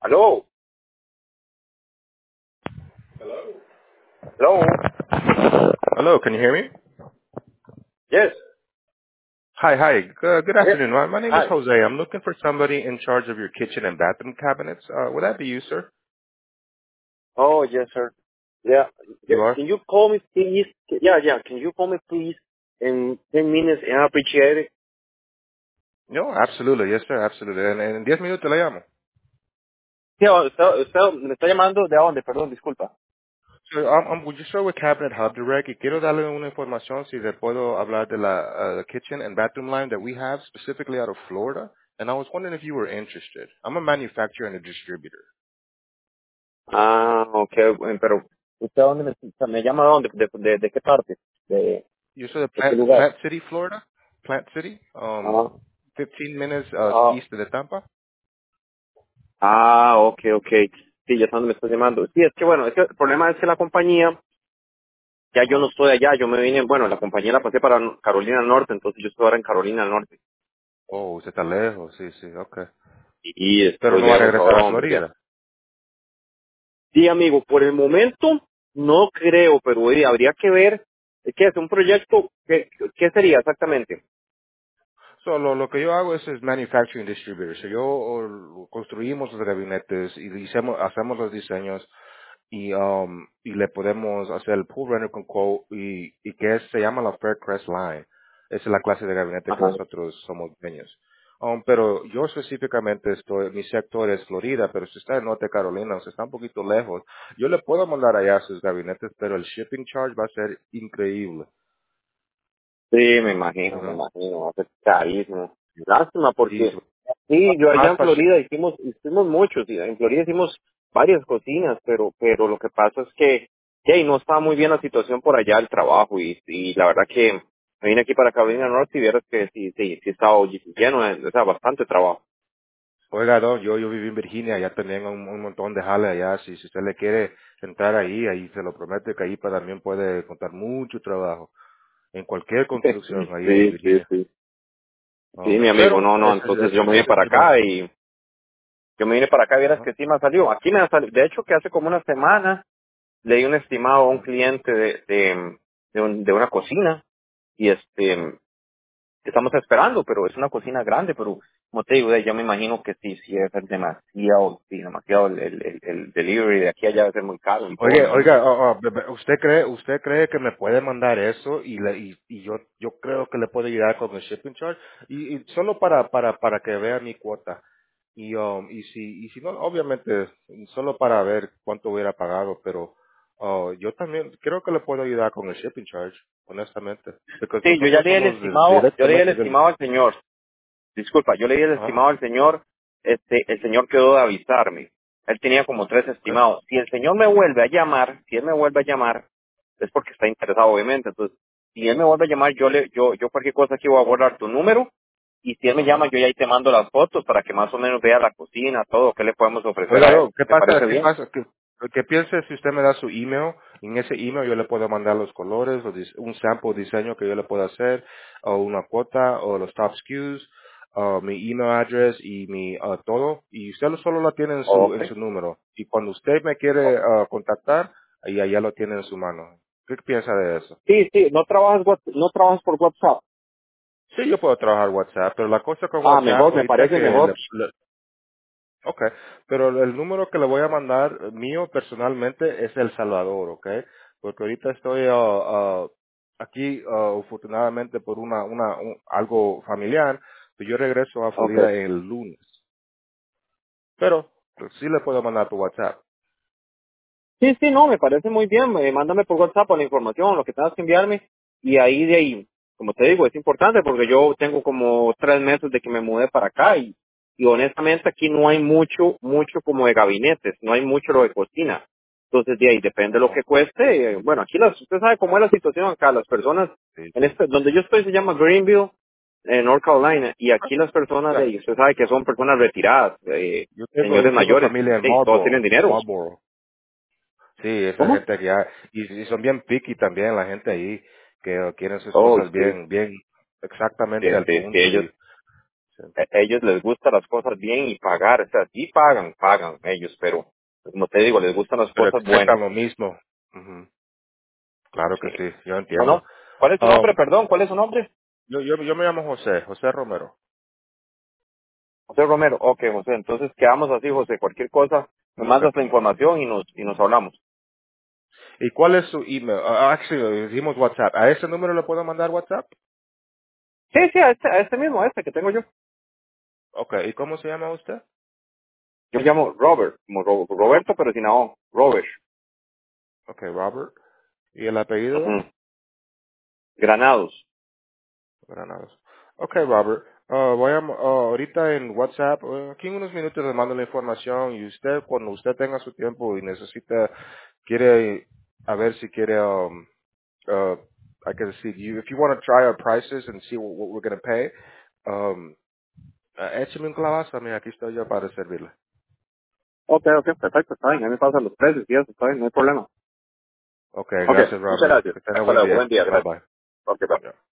Hello. Hello. Hello, can you hear me? Yes. Hi. Good Yes. afternoon. My name is Hi. Jose. I'm looking for somebody in charge of your kitchen and bathroom cabinets. Would that be you, sir? Oh, yes, sir. Yeah. You are? Can you call me, please? Yeah. Can you call me, please, in 10 minutes? And I appreciate it. No, absolutely. Yes, sir. Absolutely. En 10 minutos le llamo. Sí, me está llamando de dónde, perdón, disculpa. So, would you start with Cabinet Hub Direct? Y quiero darle una información si le puedo hablar de the kitchen and bathroom line that we have specifically out of Florida. And I was wondering if you were interested. I'm a manufacturer and a distributor. Ah, ok, bueno, pero ¿usted dónde me llama? ¿De dónde? ¿De qué parte? You said ¿De qué lugar? Plant City, Florida? Plant City? Ah, 15 minutes ah, east de Tampa? ok. Sí, ya sé dónde me estás llamando. Sí, es que bueno, es que el problema es que la compañía, ya yo no Ajá. estoy allá, yo me vine, bueno, la compañía la pasé para Carolina del Norte, entonces yo estoy ahora en Carolina del Norte. Oh, usted está lejos, sí, okay. Y Pero estoy no va a lejos regresar a ahora, hombre, ya. Florida. Sí, amigo, por el momento no creo, pero oye, habría que ver, ¿qué es un proyecto? ¿Qué sería exactamente? So, lo que yo hago es manufacturing distributor. So, yo construimos los gabinetes y hacemos los diseños y le podemos hacer el pool render con quote y se llama la Faircrest Line. Esa es la clase de gabinete que Ajá. nosotros somos dueños. Pero yo específicamente mi sector es Florida, pero si está en Norte Carolina, o sea, está un poquito lejos, yo le puedo mandar allá sus gabinetes, pero el shipping charge va a ser increíble, Sí, you me know? imagino, va a ser carísimo. Lástima Y porque sí, yo allá más en Florida hicimos muchos, y en Florida hicimos varias cocinas, pero lo que pasa es que no estaba muy bien la situación por allá, el trabajo, y la verdad que me vine aquí para Carolina del Norte y vieras que sí estaba lleno, o sea, bastante trabajo. Oiga, Don, yo viví en Virginia, allá también un montón de jale allá. Si usted le quiere entrar ahí se lo promete que ahí también puede contar mucho trabajo en cualquier construcción ahí en Virginia. Sí. Sí, mi amigo, Pero no, entonces yo me vine ese es para mi más. acá y yo me vine para acá, vieras Ajá, que sí me ha salido. Aquí me ha salido, de hecho que hace como una semana le di un estimado a un ajá. cliente de una cocina y estamos esperando, pero es una cocina grande, pero como te digo, yo me imagino que sí es demasiado el delivery de aquí a allá debe ser muy caro y todo, me imagino. Oiga, usted cree que me puede mandar eso y yo creo que le puedo ayudar con el shipping charge y solo para que vea mi cuota y si no, obviamente solo para ver cuánto hubiera pagado, pero yo también creo que le puedo ayudar con el shipping charge, honestamente, porque Sí, yo ya nosotros le di el somos estimado, yo le di el directamente del. estimado al señor. Disculpa, yo le di el Ajá, estimado al señor, el señor quedó de avisarme. Él tenía como 3 okay. estimados. Si el señor me vuelve a llamar, si él me vuelve a llamar, es porque está interesado, obviamente. Entonces, si él me vuelve a llamar, yo cualquier cosa aquí voy a guardar tu número. Y si él me Ajá. llama, yo ya ahí te mando las fotos para que más o menos vea la cocina, todo, qué le podemos ofrecer Oiga, a él. no, ¿qué ¿Te pasa? parece bien? ¿Qué piensa si usted me da su email? En ese email yo le puedo mandar los colores, un sample diseño que yo le puedo hacer, o una cuota, o los top SKUs, mi email address y mi todo. Y usted solo lo tiene Ok. en su número. Y cuando usted me quiere contactar, ahí ya lo tiene en su mano. ¿Qué piensa de eso? Sí, no trabajas por WhatsApp. Sí, yo puedo trabajar WhatsApp, pero la cosa con Ah, WhatsApp mejor, me ahorita parece que mejor. Ok, pero el número que le voy a mandar mío personalmente es El Salvador, ok, porque ahorita estoy aquí afortunadamente por algo familiar, pero yo regreso a Ok. Florida el lunes, pero pues, sí le puedo mandar tu WhatsApp. Sí, no, me parece muy bien. Mándame por WhatsApp la información, lo que tengas que enviarme. Y ahí de ahí, como te digo, es importante porque yo tengo como 3 meses de que me mudé para acá y honestamente aquí no hay mucho como de gabinetes, no hay mucho lo de cocina. Entonces de ahí depende de lo Ajá, que cueste. Bueno, aquí usted sabe cómo es la situación acá. Las personas, sí, en sí. donde yo estoy se llama Greenville, en North Carolina, y aquí las personas de Ya, ahí, usted sabe que son personas retiradas, yo señores tengo mayores, familia en todos tienen dinero. Marlboro. Sí, esa ¿Cómo? gente allá, y son bien picky también la gente ahí, que quieren sus Oh, cosas sí. bien Sí, exactamente al sí, punto ellos. sí. Ellos les gustan las cosas bien y pagar, o sea, sí pagan ellos, pero como te digo, les gustan las Pero cosas buenas. expectan lo mismo. Ujú. Claro Sí. que sí, yo ¿O entiendo. no? ¿Cuál es su nombre? Um, Perdón, ¿cuál es su nombre? yo me llamo José, José Romero. José Romero. Ok, José, entonces quedamos así, José. Cualquier cosa, me Okay. mandas la información y nos hablamos. ¿Y cuál es su email? Actually, decimos WhatsApp. ¿A ese número le puedo mandar WhatsApp? Sí, sí, a este mismo, a este que tengo yo. Okay. ¿Y cómo se llama usted? Yo me llamo Robert, como Roberto, pero sin A, Robert. Okay, Robert. ¿Y el apellido? Ujú. Granados. Granados. Okay, Robert. Ahorita en WhatsApp, aquí en unos minutos le mando la información y usted, cuando usted tenga su tiempo y quiere, a ver si quiere, I can see, if you want to try our prices and see what we're going to pay, um, écheme un clavazo, mira, aquí estoy yo para servirle. Ok, ok, perfecto, está bien. A mí me pasan los precios y eso, está bien, no hay problema. Okay, Ok, gracias, muchas Robert. gracias. Que tenga Hasta buen luego, día. buen día, Bye gracias. bye. Ok, bye. Yeah.